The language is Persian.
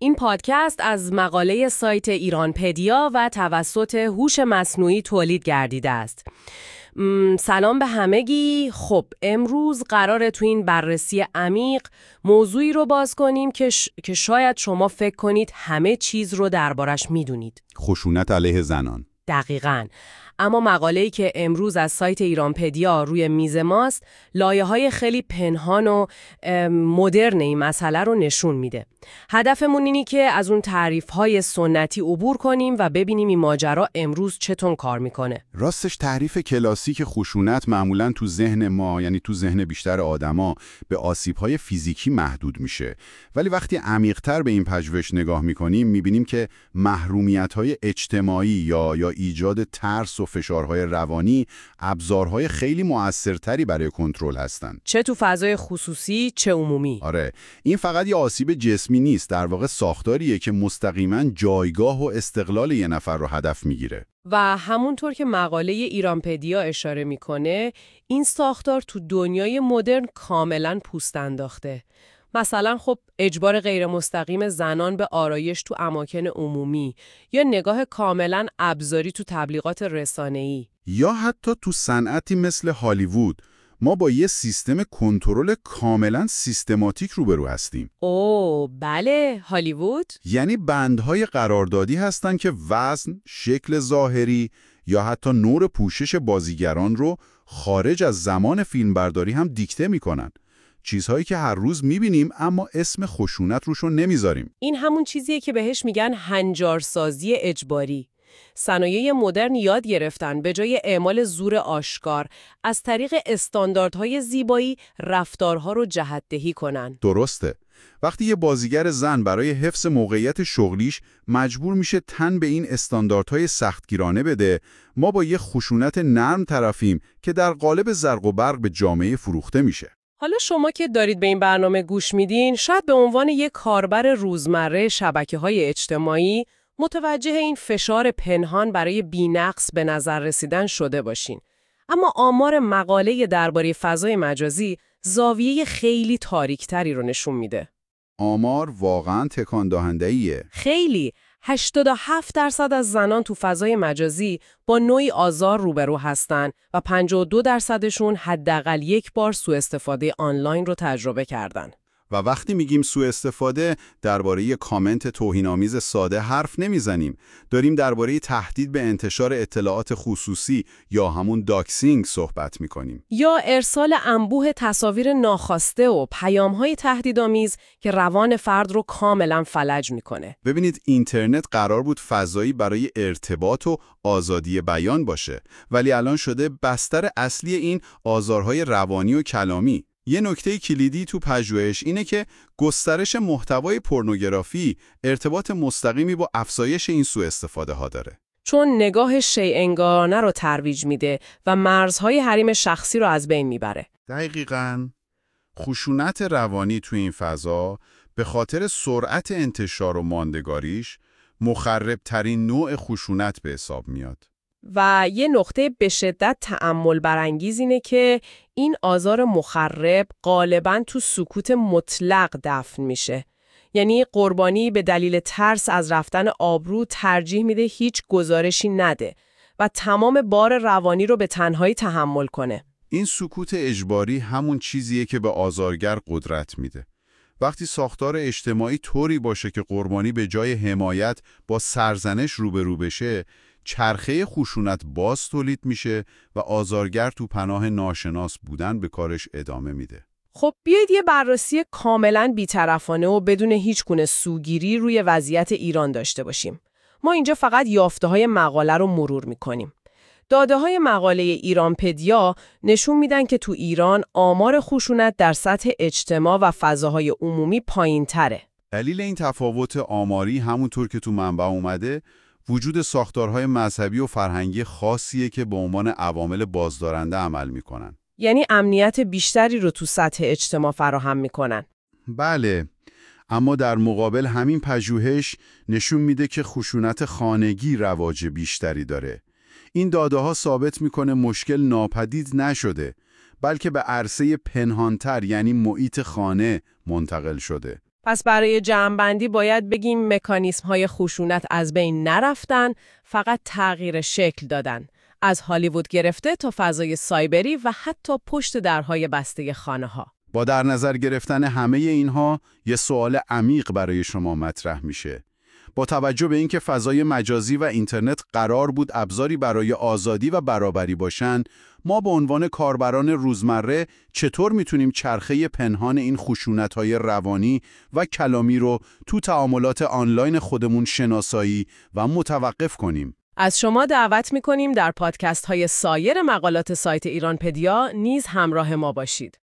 این پادکست از مقاله سایت ایرانپدیا و توسط هوش مصنوعی تولید گردیده است. سلام به همگی. خب امروز قراره تو این بررسی عمیق موضوعی رو باز کنیم که شاید شما فکر کنید همه چیز رو دربارش میدونید. خشونت علیه زنان. دقیقاً. اما مقاله‌ای که امروز از سایت ایرانپدیا روی میز ماست لایه‌های خیلی پنهان و مدرن این مسئله رو نشون میده. هدفمون اینه که از اون تعریف‌های سنتی عبور کنیم و ببینیم این ماجرا امروز چطور کار میکنه. راستش تعریف کلاسیک خشونت معمولاً تو ذهن ما، یعنی تو ذهن بیشتر آدما، به آسیب‌های فیزیکی محدود میشه. ولی وقتی عمیق‌تر به این پژوهش نگاه میکنیم میبینیم که محرومیت‌های اجتماعی یا ایجاد ترس و فشارهای روانی ابزارهای خیلی مؤثرتری برای کنترل هستن. چه تو فضای خصوصی چه عمومی. آره، این فقط یه آسیب جسمی نیست، در واقع ساختاریه که مستقیما جایگاه و استقلال یه نفر رو هدف میگیره. و همونطور که مقاله ایرانپدیا اشاره میکنه، این ساختار تو دنیای مدرن کاملا پوست انداخته. مثلا خب اجبار غیر مستقیم زنان به آرایش تو اماکن عمومی یا نگاه کاملا ابزاری تو تبلیغات رسانه‌ای یا حتی تو صنعتی مثل هالیوود ما با یه سیستم کنترل کاملا سیستماتیک روبرو هستیم. اوه بله، هالیوود یعنی بندهای قراردادی هستن که وزن، شکل ظاهری یا حتی نوع پوشش بازیگران رو خارج از زمان فیلمبرداری هم دیکته میکنن. چیزهایی که هر روز میبینیم اما اسم خشونت روشون نمیذاریم. این همون چیزیه که بهش میگن هنجارسازی اجباری. صنایع مدرن یاد گرفتن به جای اعمال زور آشکار از طریق استانداردهای زیبایی رفتارها رو جهت‌دهی کنن. درسته. وقتی یه بازیگر زن برای حفظ موقعیت شغلیش مجبور میشه تن به این استانداردهای سختگیرانه بده، ما با یه خشونت نرم طرفیم که در قالب زرق و برق به جامعه فروخته میشه. حالا شما که دارید به این برنامه گوش میدین، شاید به عنوان یک کاربر روزمره شبکه‌های اجتماعی متوجه این فشار پنهان برای بی‌نقص به نظر رسیدن شده باشین. اما آمار مقاله درباره فضای مجازی زاویه خیلی تاریک‌تری رو نشون میده. آمار واقعاً تکان دهنده‌ایه. خیلی. 87% از زنان تو فضای مجازی با نوعی آزار روبرو هستن و 52%شون حداقل یک بار سوء استفاده آنلاین رو تجربه کردن. و وقتی میگیم سوء استفاده، درباره یه کامنت توهین‌آمیز ساده حرف نمیزنیم. داریم درباره تهدید به انتشار اطلاعات خصوصی یا همون داکسینگ صحبت میکنیم. یا ارسال انبوه تصاویر ناخواسته و پیام‌های تهدیدآمیز که روان فرد رو کاملا فلج میکنه. ببینید، اینترنت قرار بود فضایی برای ارتباط و آزادی بیان باشه، ولی الان شده بستر اصلی این آزارهای روانی و کلامی. یه نکته کلیدی تو پژوهش اینه که گسترش محتوای پورنوگرافی ارتباط مستقیمی با افزایش این سوء استفاده ها داره. چون نگاه شیء رو ترویج میده و مرزهای حریم شخصی رو از بین میبره. دقیقاً. خشونت روانی تو این فضا به خاطر سرعت انتشار و ماندگاریش مخربترین نوع خشونت به حساب میاد. و یه نقطه به شدت تأمل برانگیز اینه که این آزار مخرب غالباً تو سکوت مطلق دفن میشه. یعنی قربانی به دلیل ترس از رفتن آبرو ترجیح میده هیچ گزارشی نده و تمام بار روانی رو به تنهایی تحمل کنه. این سکوت اجباری همون چیزیه که به آزارگر قدرت میده. وقتی ساختار اجتماعی طوری باشه که قربانی به جای حمایت با سرزنش روبرو بشه، چرخه خشونت باز تولید میشه و آزارگر تو پناه ناشناس بودن به کارش ادامه میده. خب بیایید یه بررسی کاملاً بی‌طرفانه و بدون هیچ گونه سوگیری روی وضعیت ایران داشته باشیم. ما اینجا فقط یافته‌های مقاله رو مرور می‌کنیم. داده‌های مقاله ایرانپدیا نشون میدن که تو ایران آمار خشونت در سطح اجتماع و فضاهای عمومی پایین‌تره. دلیل این تفاوت آماری همونطور که تو منبع اومده، وجود ساختارهای مذهبی و فرهنگی خاصیه که به عنوان عوامل بازدارنده عمل میکنن. یعنی امنیت بیشتری رو تو سطح اجتماع فراهم میکنن. بله، اما در مقابل همین پژوهش نشون میده که خشونت خانگی رواج بیشتری داره. این داده‌ها ثابت میکنه مشکل ناپدید نشده، بلکه به عرصه پنهانتر یعنی محیط خانه منتقل شده. پس برای جمع‌بندی باید بگیم مکانیزم‌های خشونت از بین نرفتن، فقط تغییر شکل دادن. از هالیوود گرفته تا فضای سایبری و حتی پشت درهای بسته خانه‌ها. با در نظر گرفتن همه اینها، یه سوال عمیق برای شما مطرح میشه. با توجه به اینکه فضای مجازی و اینترنت قرار بود ابزاری برای آزادی و برابری باشن، ما به عنوان کاربران روزمره چطور میتونیم چرخه پنهان این خشونت‌های روانی و کلامی رو تو تعاملات آنلاین خودمون شناسایی و متوقف کنیم؟ از شما دعوت می‌کنیم در پادکست‌های سایر مقالات سایت ایرانپدیا نیز همراه ما باشید.